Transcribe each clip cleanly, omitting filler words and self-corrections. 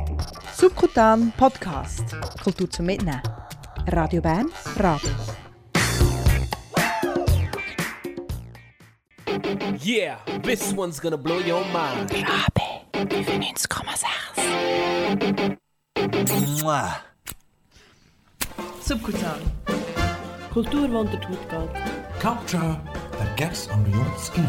Subkutan Podcast. Kultur zum Mitnehmen. Radio Bern, Radio. Yeah, this one's gonna blow your mind. Rabe 95,6. Subkutan. Kultur, die unter die Haut geht. Culture that gets under your skin.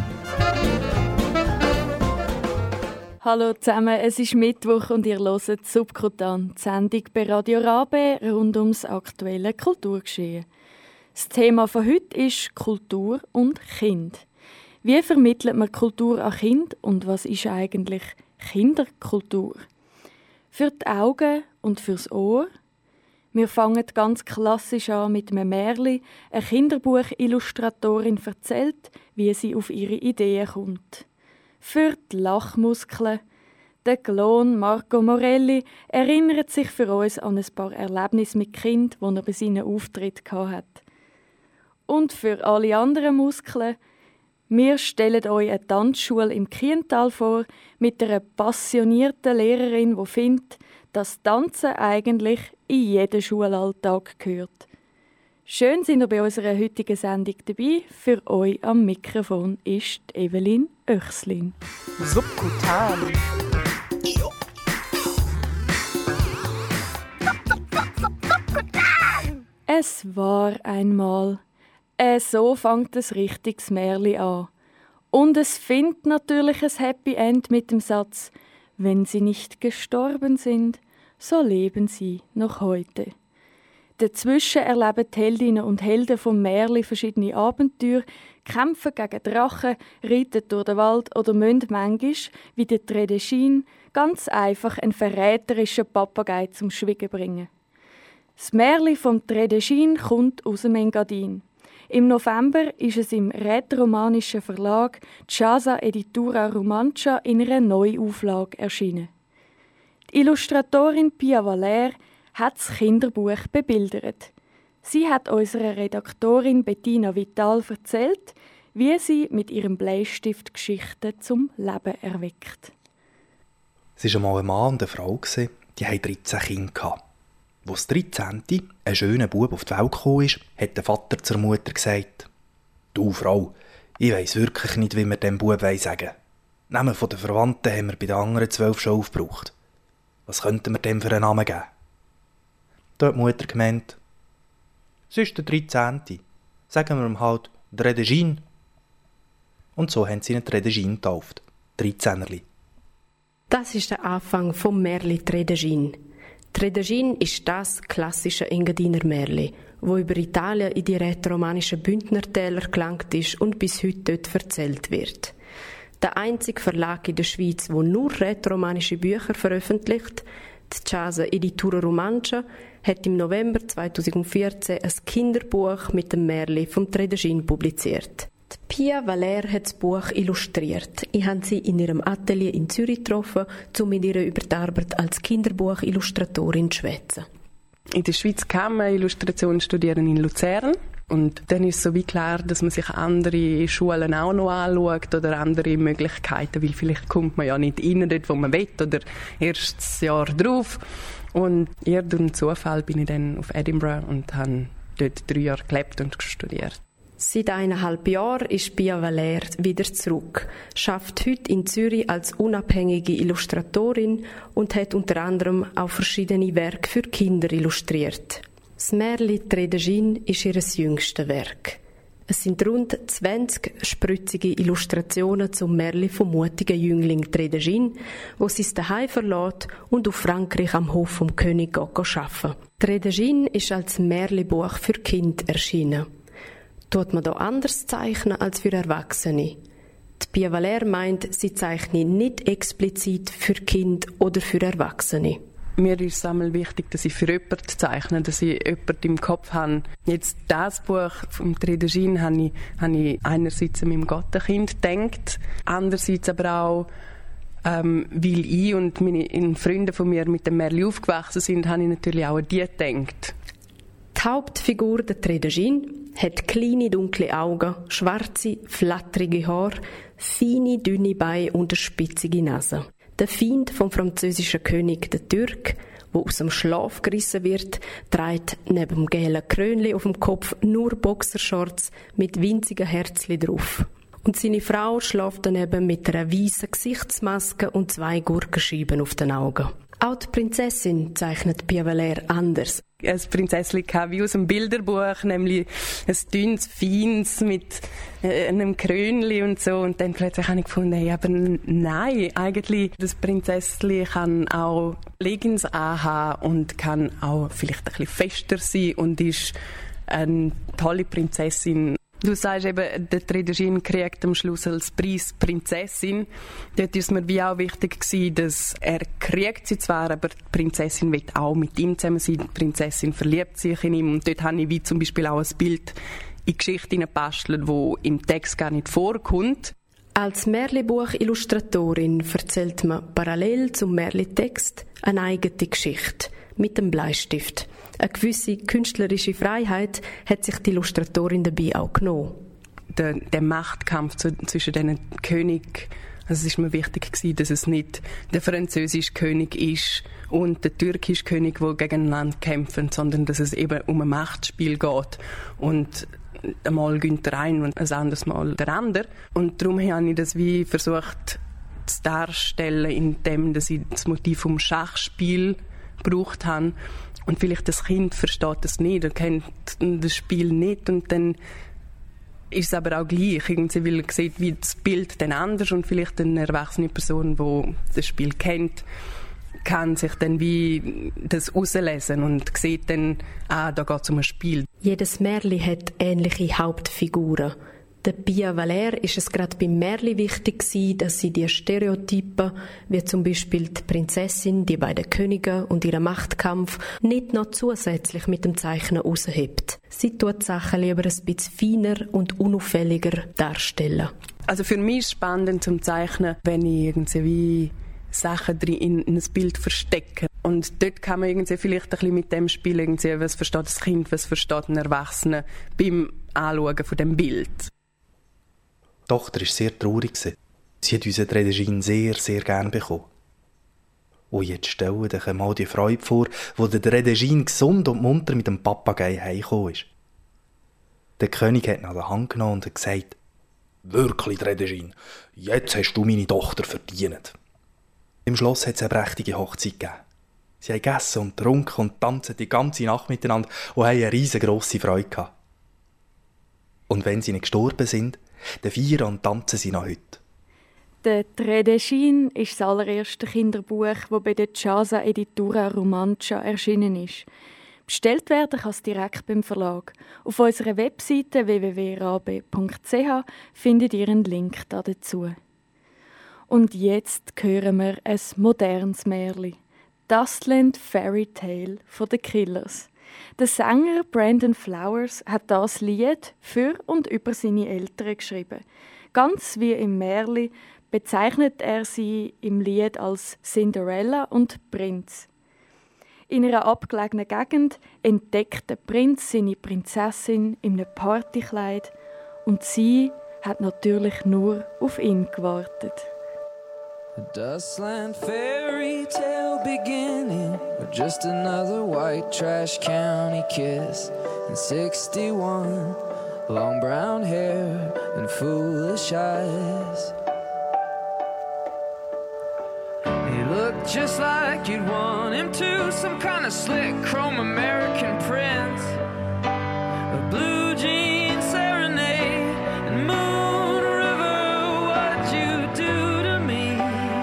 Hallo zusammen, es ist Mittwoch und ihr hört Subkutan, die Sendung bei Radio Rabe rund ums aktuelle Kulturgeschehen. Das Thema von heute ist Kultur und Kind. Wie vermittelt man Kultur an Kind und was ist eigentlich Kinderkultur? Für die Augen und fürs Ohr. Wir fangen ganz klassisch an mit einem Märchen. Eine Kinderbuchillustratorin erzählt, wie sie auf ihre Ideen kommt. Für die Lachmuskeln. Der Clown Marco Morelli erinnert sich für uns an ein paar Erlebnisse mit Kind, die er bei seinen Auftritten hatte. Und für alle anderen Muskeln, wir stellen euch eine Tanzschule im Kiental vor mit einer passionierten Lehrerin, die findet, dass Tanzen eigentlich in jeden Schulalltag gehört. Schön sind ihr bei unserer heutigen Sendung dabei. Für euch am Mikrofon ist Evelyn Oechslin. Subkutan. Es war einmal. So fängt ein richtiges Märchen an. Und es findet natürlich ein Happy End mit dem Satz: Wenn sie nicht gestorben sind, so leben sie noch heute. Dazwischen erleben die Heldinnen und Helden vom Märchen verschiedene Abenteuer, kämpfen gegen Drachen, reiten durch den Wald oder müssen manchmal, wie der Tredeschin, ganz einfach einen verräterischen Papagei zum Schwiegen bringen. Das Märchen vom Tredeschin kommt aus dem Engadin. Im November ist es im rätoromanischen Verlag Casa Editura Romancia in einer Neuauflage erschienen. Die Illustratorin Pia Valer hat das Kinderbuch bebildert. Sie hat unserer Redaktorin Bettina Vital erzählt, wie sie mit ihrem Bleistift Geschichten zum Leben erweckt. Es war einmal ein Mann und eine Frau, die hatten 13 Kinder. Als das 13. ein schöner Bub auf die Welt gekommen ist, hat der Vater zur Mutter gesagt: «Du Frau, ich weiss wirklich nicht, wie wir dem Bub sagen wollen. Namen von den Verwandten haben wir bei den anderen 12 schon aufgebraucht. Was könnten wir dem für einen Namen geben?» Da hat die Mutter gemeint: «Es ist der 13. Sagen wir ihm halt Tredeschin.» Und so haben sie ihn Tredeschin getauft. 13erli. Das ist der Anfang vom Märchen Tredeschin. Tredeschin ist das klassische Engadiner Märchen, wo über Italien in die rätoromanischen Bündnertäler gelangt ist und bis heute dort erzählt wird. Der einzige Verlag in der Schweiz, der nur rätoromanische Bücher veröffentlicht, die Casa Editura Romancia, hat im November 2014 ein Kinderbuch mit dem Märchen vom Tredeschin publiziert. Die Pia Valer hat das Buch illustriert. Ich habe sie in ihrem Atelier in Zürich getroffen, um mit ihr über die Arbeit als Kinderbuchillustratorin zu schwätzen. In der Schweiz kann man Illustration studieren in Luzern. Und dann ist es so wie klar, dass man sich andere Schulen auch noch anschaut oder andere Möglichkeiten, weil vielleicht kommt man ja nicht rein, dort wo man will, oder erst das Jahr drauf. Und eher durch Zufall bin ich dann auf Edinburgh und habe dort 3 Jahre gelebt und studiert. Seit 1,5 Jahren ist Pia Valer wieder zurück, arbeitet heute in Zürich als unabhängige Illustratorin und hat unter anderem auch verschiedene Werke für Kinder illustriert. Das Märchen Tredeschin ist ihr jüngstes Werk. Es sind rund 20 spritzige Illustrationen zum Märchen vom mutigen Jüngling Tredeschin, wo sie es daheim verlässt und auf Frankreich am Hof vom König arbeiten. Tredeschin ist als Märchenbuch für Kinder erschienen. Tut man da anders zeichnen als für Erwachsene? Die Pia Valer meint, sie zeichne nicht explizit für Kinder oder für Erwachsene. Mir ist es einmal wichtig, dass ich für jemanden zeichne, dass ich jemanden im Kopf habe. Jetzt das Buch vom Tredeschin habe ich einerseits an meinem Gottenkind gedacht, andererseits aber auch, weil ich und meine Freunde von mir mit dem Märchen aufgewachsen sind, habe ich natürlich auch an die gedacht. Die Hauptfigur, der Tredeschin, hat kleine, dunkle Augen, schwarze, flatterige Haare, feine, dünne Beine und eine spitzige Nase. Der Feind vom französischen König, der Türk, der aus dem Schlaf gerissen wird, trägt neben dem gelben Krönli auf dem Kopf nur Boxershorts mit winzigen Herzchen drauf. Und seine Frau schläft daneben mit einer weißen Gesichtsmaske und 2 Gurkenscheiben auf den Augen. Auch die Prinzessin zeichnet Pia Valère anders. Ein Prinzesschen wie aus dem Bilderbuch, nämlich ein dünnes, feines mit einem Krönli und so. Und dann plötzlich habe ich gefunden, hey, aber nein, eigentlich, das Prinzesschen kann auch Leggings anhaben und kann auch vielleicht ein bisschen fester sein und ist eine tolle Prinzessin. Du sagst eben, der Tredegin kriegt am Schluss als Preis Prinzessin. Dort ist mir wie auch wichtig gewesen, dass er kriegt sie zwar, aber die Prinzessin will auch mit ihm zusammen sein. Die Prinzessin verliebt sich in ihm. Und dort habe ich wie zum Beispiel auch ein Bild in die Geschichte hineingebastelt, das im Text gar nicht vorkommt. Als Märli-Buch-Illustratorin erzählt man parallel zum Märli-Text eine eigene Geschichte mit dem Bleistift. Eine gewisse künstlerische Freiheit hat sich die Illustratorin dabei auch genommen. Der Machtkampf zwischen diesen Königen, also es ist mir wichtig gewesen, dass es nicht der französische König ist und der türkische König, die gegeneinander kämpfen, sondern dass es eben um ein Machtspiel geht. Und einmal gönnt der eine und ein anderes Mal der andere. Und darum habe ich das wie versucht zu darstellen, indem dass ich das Motiv vom Schachspiel gebraucht habe. Und vielleicht das Kind versteht das nicht, er kennt das Spiel nicht und dann ist es aber auch gleich, irgendwie, weil er sieht, wie das Bild dann anders und vielleicht eine erwachsene Person, die das Spiel kennt, kann sich dann wie das rauslesen und sieht dann, da geht es um ein Spiel. Jedes Märli hat ähnliche Hauptfiguren. Der Pia Valère ist es gerade beim Märli wichtig gewesen, dass sie die Stereotypen, wie zum Beispiel die Prinzessin, die beiden Könige und ihren Machtkampf, nicht noch zusätzlich mit dem Zeichnen raushebt. Sie tut die Sachen lieber ein bisschen feiner und unauffälliger darstellen. Also für mich ist es spannend zum Zeichnen, wenn ich irgendwie Sachen drin in ein Bild verstecke. Und dort kann man irgendwie vielleicht ein bisschen mit dem Spiel irgendwie, was versteht das Kind, was versteht ein Erwachsener beim Anschauen von dem Bild. Die Tochter war sehr traurig. Sie hat unseren Tredegin sehr, sehr gern bekommen. Und jetzt stell dir mal die Freude vor, wo der Tredegin gesund und munter mit dem Papagei heimgekommen ist. Der König hat ihn an der Hand genommen und hat gesagt, «Wirklich, Tredegin, jetzt hast du meine Tochter verdient.» Im Schloss hat es eine prächtige Hochzeit gegeben. Sie haben gegessen und getrunken und tanzen die ganze Nacht miteinander und haben eine riesengroße Freude gehabt. Und wenn sie nicht gestorben sind, dann feiern und tanzen sie noch heute. Der Tredegin ist das allererste Kinderbuch, das bei der Casa Editura Romancia erschienen ist. Bestellt werden kann es direkt beim Verlag. Auf unserer Webseite www.rabe.ch findet ihr einen Link dazu. Und jetzt hören wir ein modernes Märli. Dustland Fairy Tale von The Killers. Der Sänger Brandon Flowers hat das Lied für und über seine Eltern geschrieben. Ganz wie im Märli bezeichnet er sie im Lied als Cinderella und Prinz. In einer abgelegenen Gegend entdeckt der Prinz seine Prinzessin in einem Partykleid und sie hat natürlich nur auf ihn gewartet. A Dustland fairy tale beginning, or just another white trash county kiss. And 61, long brown hair and foolish eyes. He looked just like you'd want him to, some kind of slick chrome American prince. A blue jean serenade and Moon River, what'd you do to me?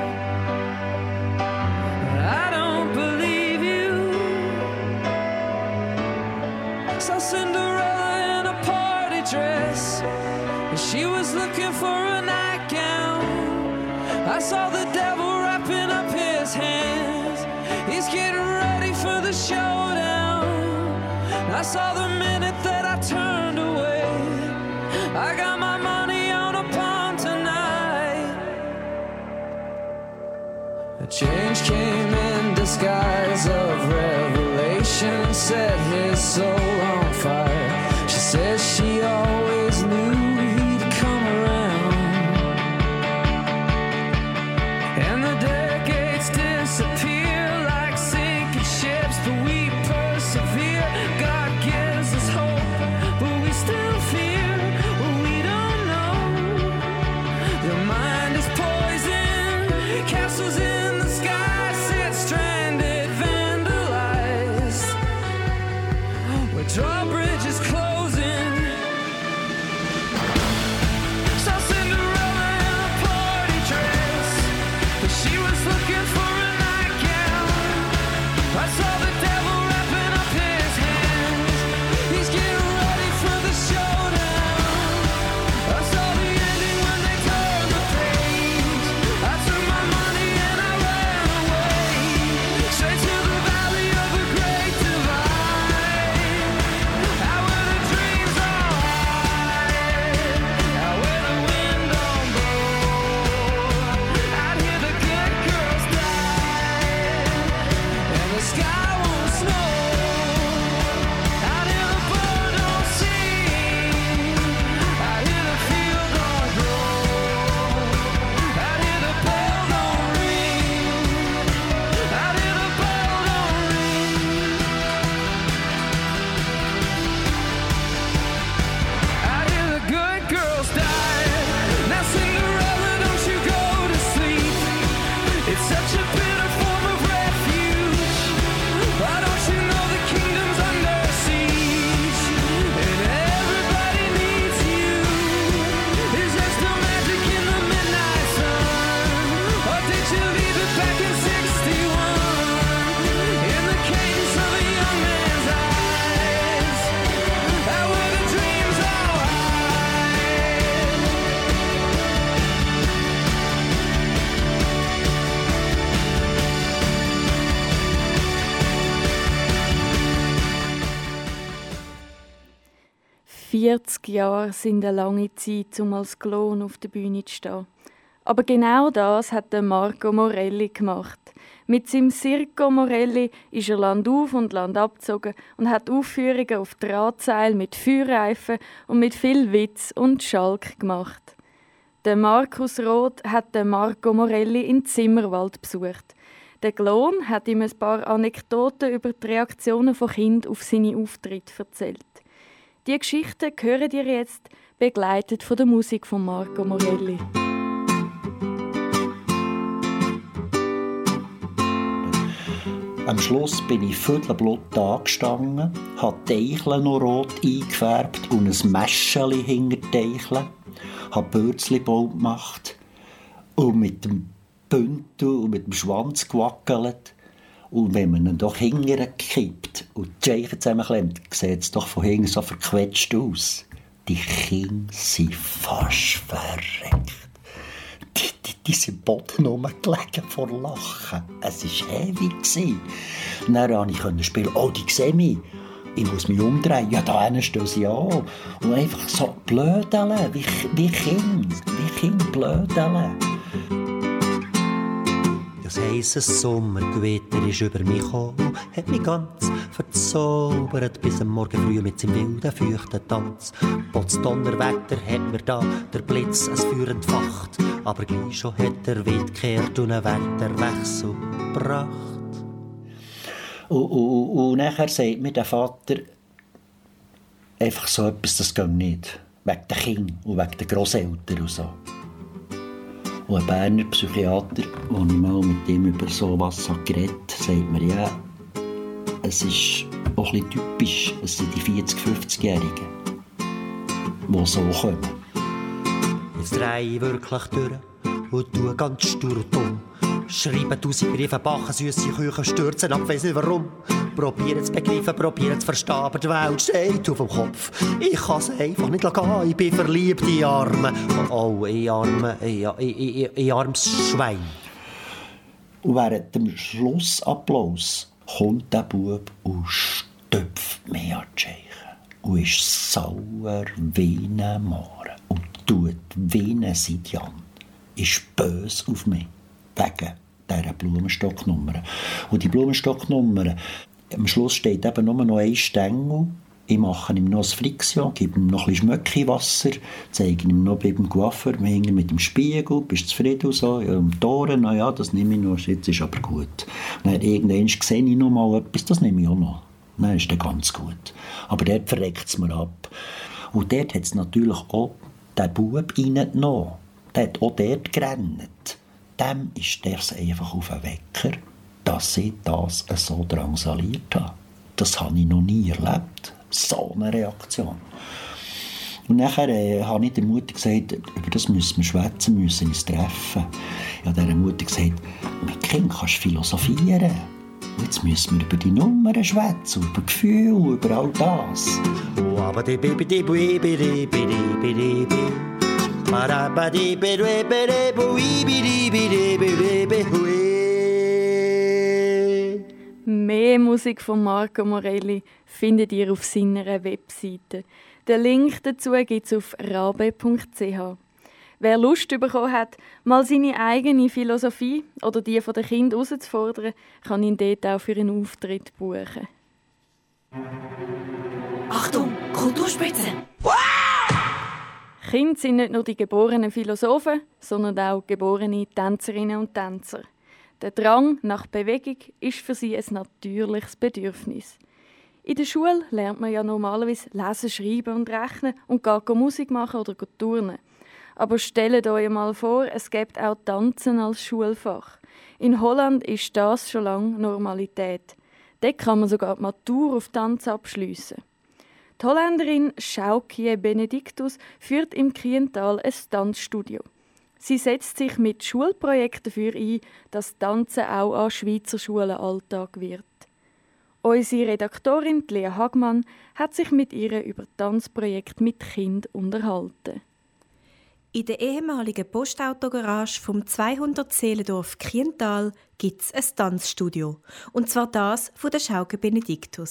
I don't believe you. Saw Cinderella in a party dress, and she was looking for a nightgown. I saw the devil wrapping up his hands. He's getting ready for the showdown. I saw the minute that I turned away. I got my money on a pawn tonight. A change came in disguise of revelation, set his soul on fire. She says she always knew he'd come around. And the deck 40 Jahre sind eine lange Zeit, um als Klon auf der Bühne zu stehen. Aber genau das hat Marco Morelli gemacht. Mit seinem Circo Morelli ist er landauf und landab gezogen und hat Aufführungen auf Drahtseil mit Feuerreifen und mit viel Witz und Schalk gemacht. Der Markus Roth hat den Marco Morelli in Zimmerwald besucht. Der Klon hat ihm ein paar Anekdoten über die Reaktionen von Kindern auf seine Auftritte erzählt. Die Geschichten hören ihr jetzt, begleitet von der Musik von Marco Morelli. Am Schluss bin ich viertelblut angestanden, habe die Teichle noch rot eingefärbt und ein Mäscheli hinter die Teichle, habe Bürzli-Bau gemacht und mit dem Bündel und mit dem Schwanz gewackelt. Und wenn man ihn doch hinterher kippt und die Teiche zusammenklemmt, sieht es doch von hinten so verquetscht aus. Die Kinder sind fast verreckt. Die sind am Boden rumgelegen vor Lachen. Es war ewig. Und dann konnte ich spielen. Oh, die sehen mich. Ich muss mich umdrehen. Ja, da hinten stehen sie an. Und einfach so blödeln. Wie Kinder blödeln. Das heisse Sommergewitter ist über mich gekommen, hat mich ganz verzaubert, bis am Morgen früh mit seinem wilden, feuchten Tanz. Potz Donnerwetter hat mir da der Blitz ein Feuer entfacht, aber gleich schon hat der Wind gekehrt und einen Wetterwechsel gebracht. Und nachher sagt mir der Vater einfach so etwas, das geht nicht. Wegen den Kindern und wegen den Grosseltern und so. Und ein Berner Psychiater, als ich mal mit ihm über so etwas geredet habe, sagt mir, ja, es ist auch ein bisschen typisch, es sind die 40-, 50-Jährigen, die so kommen. Jetzt drehe ich wirklich durch und tue ganz stur und dumm. Schreiben 1000 Briefe, backen süsse Küchen, stürzen ab, weiss nicht warum. Probieren zu begreifen, probieren zu verstehen, aber die Welt steht auf dem Kopf. Ich kann es einfach nicht gehen, ich bin verliebt in Arme. Oh, in armes Schwein. Und während dem Schlussapplaus kommt der Bub und stöpft mich an die Scheiche. Und ist sauer wie ein Mare und tut wie ein Sidian. Ist böse auf mich. Wegen dieser Blumenstocknummer. Und die Blumenstocknummer, am Schluss steht eben nur noch ein Stängel. Ich mache ihm noch ein Friction, gebe ihm noch ein bisschen Schmöckiwasser, zeige ihm noch beim Coiffeur, wir hängen mit dem Spiegel, bist du zufrieden und so, ja, um Toren, na ja, das nehme ich noch, jetzt ist aber gut. Dann irgendwann sehe ich noch mal etwas, das nehme ich auch noch. Dann ist dann ganz gut. Aber dort verreckt es mir ab. Und dort hat es natürlich auch den Bub reingenommen. Der hat auch dort gerannt. Dem ist das einfach auf den Wecker, dass ich das so drangsaliert habe. Das habe ich noch nie erlebt. So eine Reaktion. Und nachher habe ich der Mutter gesagt, über das müssen wir schwätzen, müssen uns treffen. Ich habe dieser Mutter gesagt, mit Kind kannst du philosophieren. Jetzt müssen wir über die Nummern schwätzen, über Gefühle, über all das. Mehr Musik von Marco Morelli findet ihr auf seiner Webseite. Den Link dazu gibt es auf rabe.ch. Wer Lust bekommen hat, mal seine eigene Philosophie oder die von den Kindern herauszufordern, kann ihn dort auch für einen Auftritt buchen. Achtung, Kulturspitze! Kinder sind nicht nur die geborenen Philosophen, sondern auch geborene Tänzerinnen und Tänzer. Der Drang nach Bewegung ist für sie ein natürliches Bedürfnis. In der Schule lernt man ja normalerweise lesen, schreiben und rechnen und geht Musik machen oder turnen. Aber stellt euch mal vor, es gibt auch Tanzen als Schulfach. In Holland ist das schon lange Normalität. Dort kann man sogar die Matur auf Tanz abschliessen. Die Holländerin Sjoukje Benedictus führt im Kriental ein Tanzstudio. Sie setzt sich mit Schulprojekten dafür ein, dass Tanzen auch an Schweizer Schulen Alltag wird. Unsere Redaktorin Lea Hagmann hat sich mit ihr über Tanzprojekte mit Kindern unterhalten. In der ehemaligen Postautogarage vom 200 Seelendorf Kriental gibt es ein Tanzstudio. Und zwar das von der Sjoukje Benedictus.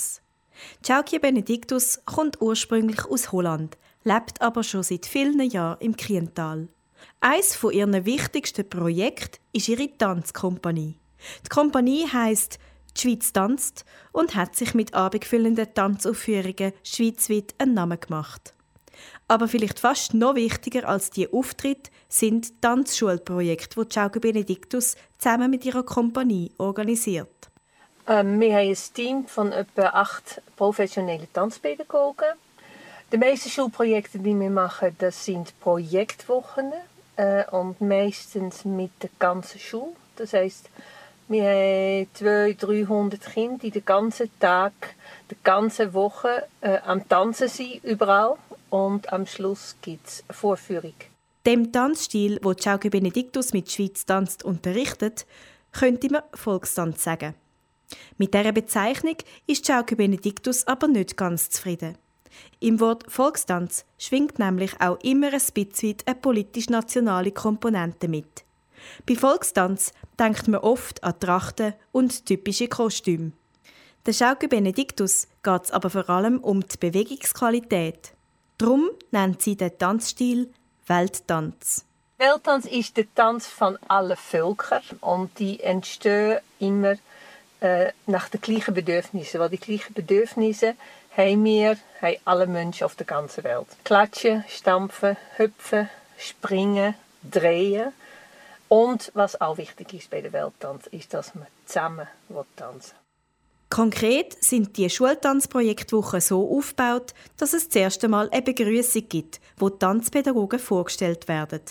Tjaukje Benedictus kommt ursprünglich aus Holland, lebt aber schon seit vielen Jahren im Kiental. Eines von ihren wichtigsten Projekten ist ihre Tanzkompanie. Die Kompanie heisst «Die Schweiz tanzt» und hat sich mit abendfüllenden Tanzaufführungen schweizweit einen Namen gemacht. Aber vielleicht fast noch wichtiger als die Auftritte sind die Tanzschulprojekte, die Tjaukje Benedictus zusammen mit ihrer Kompanie organisiert. Wir haben ein Team von etwa 8 professionellen Tanzpädagogen. Die meisten Schulprojekte, die wir machen, das sind Projektwochen und meistens mit der ganzen Schule. Das heisst, wir haben 200-300 Kinder, die den ganzen Tag, die ganze Woche am Tanzen sind, überall. Und am Schluss gibt es eine Vorführung. Dem Tanzstil, den Tjaukje Benedictus mit Schweiz tanzt unterrichtet, könnte man Volkstanz sagen. Mit dieser Bezeichnung ist Tjaukje Benedictus aber nicht ganz zufrieden. Im Wort Volkstanz schwingt nämlich auch immer ein bisschen eine politisch-nationale Komponente mit. Bei Volkstanz denkt man oft an Trachten und typische Kostüme. Der Tjaukje Benedictus geht es aber vor allem um die Bewegungsqualität. Darum nennt sie den Tanzstil Welttanz. Welttanz ist der Tanz von allen Völkern und die entstehen immer nach den gleichen Bedürfnissen. Weil die gleichen Bedürfnisse haben alle Menschen auf der ganzen Welt. Klatschen, stampfen, hüpfen, springen, drehen. Und was auch wichtig ist bei der Welttanz, ist, dass man zusammen tanzen will. Konkret sind die Schultanzprojektwochen so aufgebaut, dass es zuerst einmal eine Begrüßung gibt, wo die Tanzpädagogen vorgestellt werden.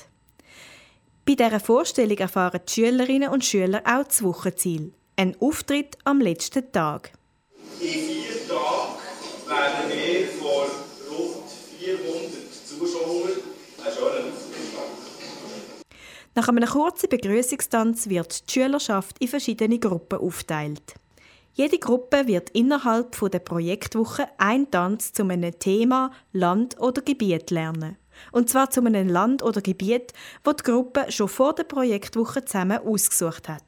Bei dieser Vorstellung erfahren die Schülerinnen und Schüler auch das Wochenziel. Ein Auftritt am letzten Tag. In 4 Tagen werden wir vor rund 400 Zuschauern einen schönen Auftritt machen. Nach einem kurzen Begrüßungstanz wird die Schülerschaft in verschiedene Gruppen aufgeteilt. Jede Gruppe wird innerhalb der Projektwoche einen Tanz zu einem Thema, Land oder Gebiet lernen. Und zwar zu einem Land oder Gebiet, das die Gruppe schon vor der Projektwoche zusammen ausgesucht hat.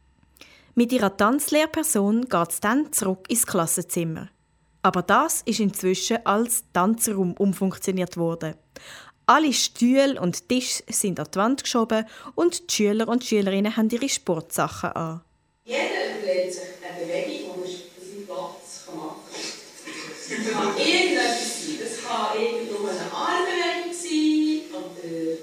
Mit ihrer Tanzlehrperson geht es dann zurück ins Klassenzimmer. Aber das ist inzwischen als Tanzraum umfunktioniert worden. Alle Stühle und Tische sind an die Wand geschoben und die Schüler und Schülerinnen haben ihre Sportsachen an. Jeder überlegt sich eine Bewegung, die man auf seinem Platz machen kann. Es kann irgendetwas sein. Es kann irgendwo eine Armbewegung sein oder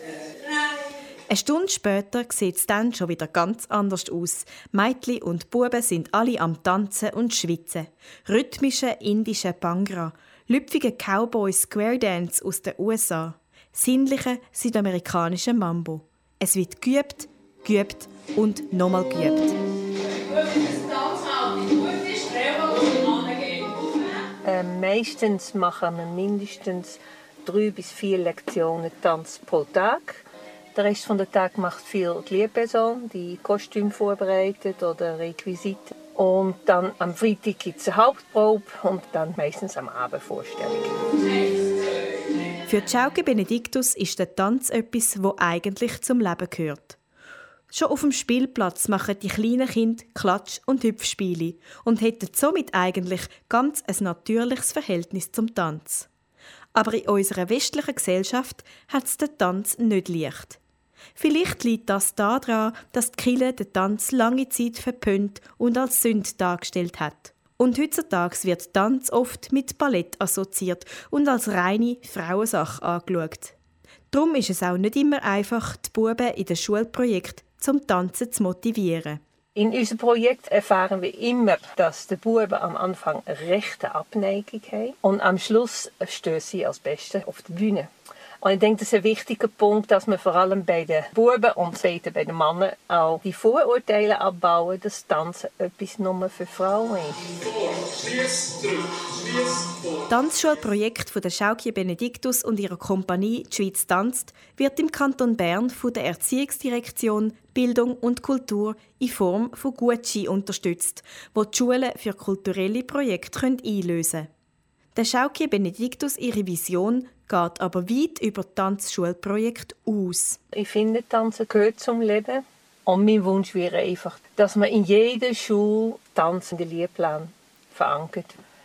eine Stunde später sieht es dann schon wieder ganz anders aus. Mädchen und Buben sind alle am Tanzen und Schwitzen. Rhythmische indische Bhangra, lüpfige Cowboy-Square Dance aus den USA, sinnliche südamerikanische Mambo. Es wird geübt, geübt und nochmal geübt. Meistens machen wir mindestens 3 bis 4 Lektionen Tanz pro Tag. Der Rest des Tages macht viel die Lehrperson, die Kostüme vorbereitet oder Requisite. Und dann am Freitag gibt es eine Hauptprobe und dann meistens am Abend Vorstellung. Für Tjaukje Benedictus ist der Tanz etwas, das eigentlich zum Leben gehört. Schon auf dem Spielplatz machen die kleinen Kinder Klatsch- und Hüpfspiele und hätten somit eigentlich ganz ein natürliches Verhältnis zum Tanz. Aber in unserer westlichen Gesellschaft hat es den Tanz nicht leicht. Vielleicht liegt das daran, dass die Kirche den Tanz lange Zeit verpönt und als Sünde dargestellt hat. Und heutzutage wird Tanz oft mit Ballett assoziiert und als reine Frauensache angeschaut. Darum ist es auch nicht immer einfach, die Buben in den Schulprojekten zum Tanzen zu motivieren. In unserem Projekt erfahren wir immer, dass die Buben am Anfang eine rechte Abneigung haben und am Schluss stehen sie als Beste auf der Bühne. Und ich denke, das ist ein wichtiger Punkt, dass wir vor allem bei den Buben und später bei den Männern auch die Vorurteile abbauen, dass Tanzen etwas nur für Frauen ist. Das Tanzschulprojekt von der Tjaukje Benedictus und ihrer Kompanie «Die Schweiz tanzt» wird im Kanton Bern von der Erziehungsdirektion Bildung und Kultur in Form von Gucci unterstützt, wo die Schulen für kulturelle Projekte einlösen können. Der Tjaukje Benedictus ihre Vision geht aber weit über Tanzschulprojekte aus. Ich finde, Tanzen gehört zum Leben. Und mein Wunsch wäre einfach, dass man in jeder Schule Tanz in den Lehrplan verankert.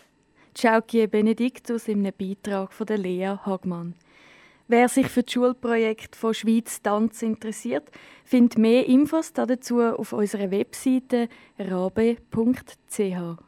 Ciaukie Benedictus in einem Beitrag von der Lea Hagmann. Wer sich für das Schulprojekt von Schweiz Tanz interessiert, findet mehr Infos dazu auf unserer Webseite rabe.ch.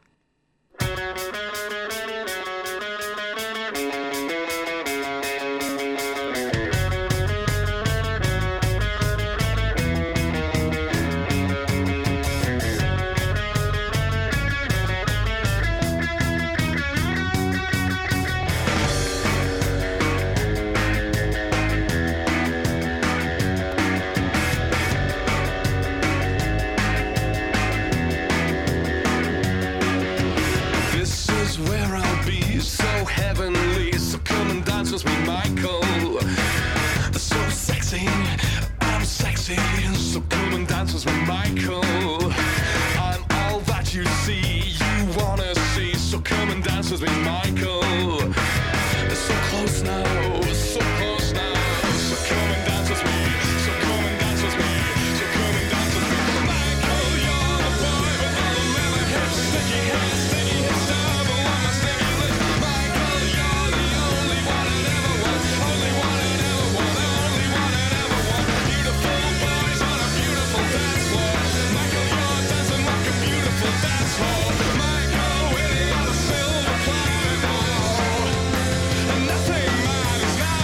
So come and dance with me, Michael. I'm all that you see, you wanna see. So come and dance with me, Michael. So close now, so close now. So come and dance with me, so come and dance with me, so come and dance with me. Michael, you're the boy with all the leather hips, sticky hips, double on my sticky lips. Michael, you're the only one I ever want, only one I ever want, only one I ever want. Beautiful boys on a beautiful dance floor. Michael, you're dancing like a beautiful dance hall. Michael, winning on a silver platter now. And nothing matters now.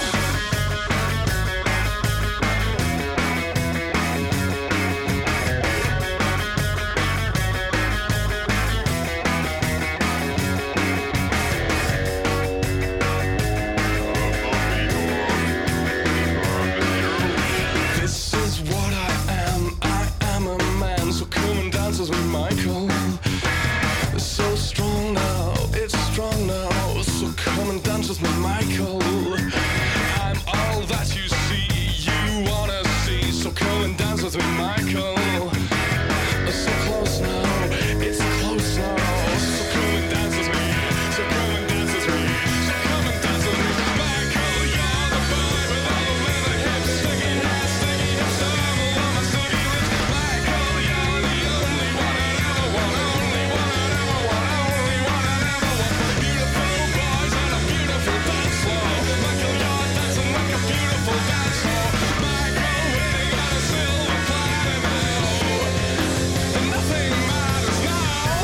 This is what I am a man. So come and dance with me, Michael. It's so strong now, it's strong now. So come and dance with me, Michael. I'm all that you see, you wanna see. So come and dance with me, Michael. So close now, it's close now. So come and dance with me, so come and dance with me, so come and dance with me. Michael, you're the boy with all the leather hips, sticky hips, double on my sticky lips. Michael, you're the only one I ever want, only one I ever want, only one I ever want. Beautiful boys on a beautiful dance floor. Michael, you're dancing like a beautiful dance floor. Michael, winning on a silver platter now. And nothing matters now.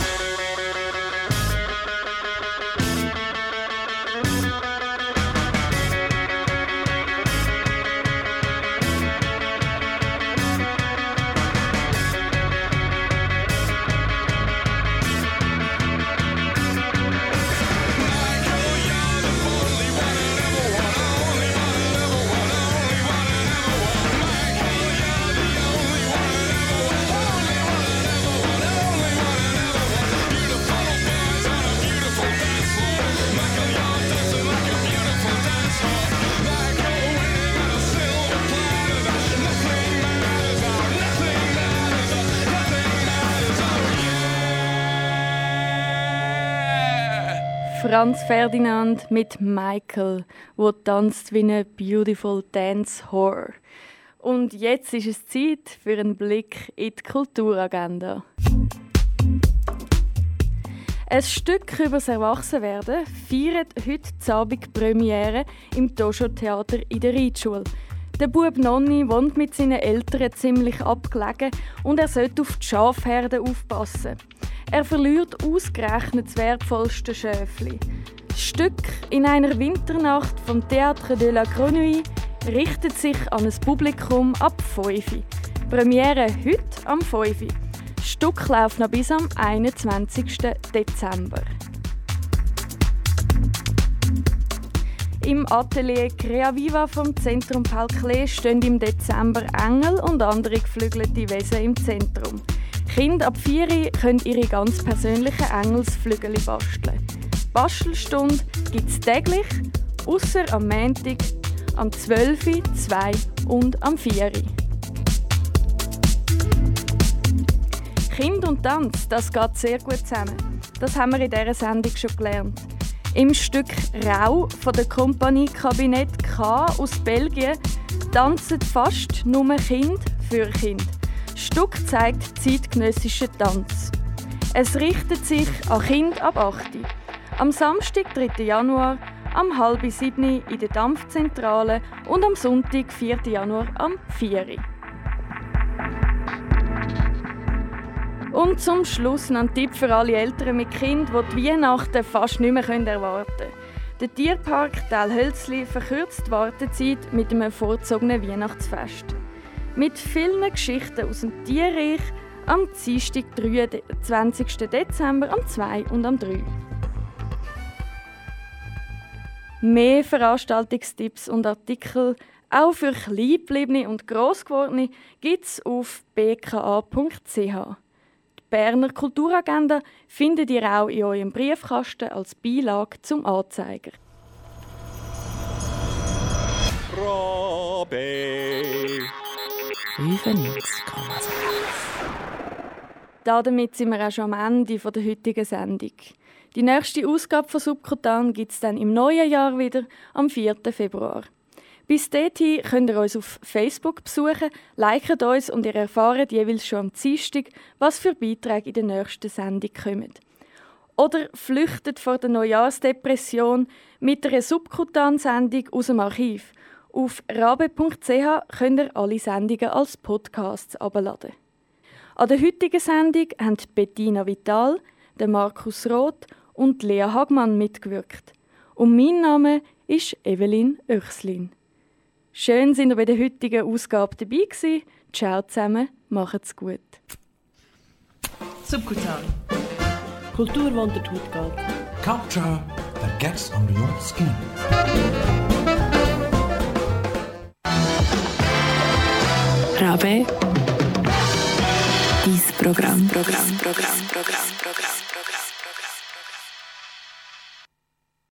Franz Ferdinand mit Michael, wo tanzt wie eine beautiful dance whore. Und jetzt ist es Zeit für einen Blick in die Kulturagenda. Ein Stück über das Erwachsenwerden feiert heute Abend Premiere im Tosho-Theater in der Reitschule. Der Bub Nonni wohnt mit seinen Eltern ziemlich abgelegen und er sollte auf die Schafherden aufpassen. Er verliert ausgerechnet das wertvollste Schäfli. Das Stück «In einer Winternacht» vom Théâtre de la Grenouille richtet sich an ein Publikum ab 5. Premiere heute am 5. Das Stück läuft noch bis am 21. Dezember. Im Atelier Creaviva vom Zentrum Paul Klee stehen im Dezember Engel und andere geflügelte Wesen im Zentrum. Kinder ab 4 können ihre ganz persönlichen Engelsflügel basteln. Bastelstunde gibt es täglich, ausser am Montag, am 12., 2 und am 4. Kind und Tanz, das geht sehr gut zusammen. Das haben wir in dieser Sendung schon gelernt. Im Stück «Rau» von der Kompanie Kabinett K aus Belgien tanzen fast nur Kind für Kind. Das Stück zeigt zeitgenössischen Tanz. Es richtet sich an Kinder ab 8. Am Samstag, 3. Januar, am 6:30 in der Dampfzentrale und am Sonntag, 4. Januar, am 4. Und zum Schluss noch ein Tipp für alle Eltern mit Kindern, die die Weihnachten fast nicht mehr erwarten können. Der Tierpark Thalhölzli verkürzt die Wartezeit mit einem vorzogenen Weihnachtsfest. Mit vielen Geschichten aus dem Tierreich am Dienstag, 23. Dezember, am 2 und am 3. Mehr Veranstaltungstipps und Artikel, auch für Kleingebliebene und Grossgewordene, gibt es auf bka.ch. Die Berner Kulturagenda findet ihr auch in eurem Briefkasten als Beilage zum Anzeiger. Rabe 95,6. Damit sind wir auch schon am Ende der heutigen Sendung. Die nächste Ausgabe von Subkutan gibt es dann im neuen Jahr wieder, am 4. Februar. Bis dahin könnt ihr uns auf Facebook besuchen, liket uns und ihr erfahrt jeweils schon am Dienstag, was für Beiträge in der nächsten Sendung kommen. Oder flüchtet vor der Neujahrsdepression mit einer Subkutan-Sendung aus dem Archiv. Auf rabe.ch könnt ihr alle Sendungen als Podcasts herunterladen. An der heutigen Sendung haben Bettina Vital, Markus Roth und Lea Hagmann mitgewirkt. Und mein Name ist Evelyn Oechslin. Schön, sind ihr bei der heutigen Ausgabe dabei gewesen. Ciao zusammen, macht's gut. Subkutan. Kultur, die unter die Haut geht. Culture that gets under your skin. Rabe. Dies Programm.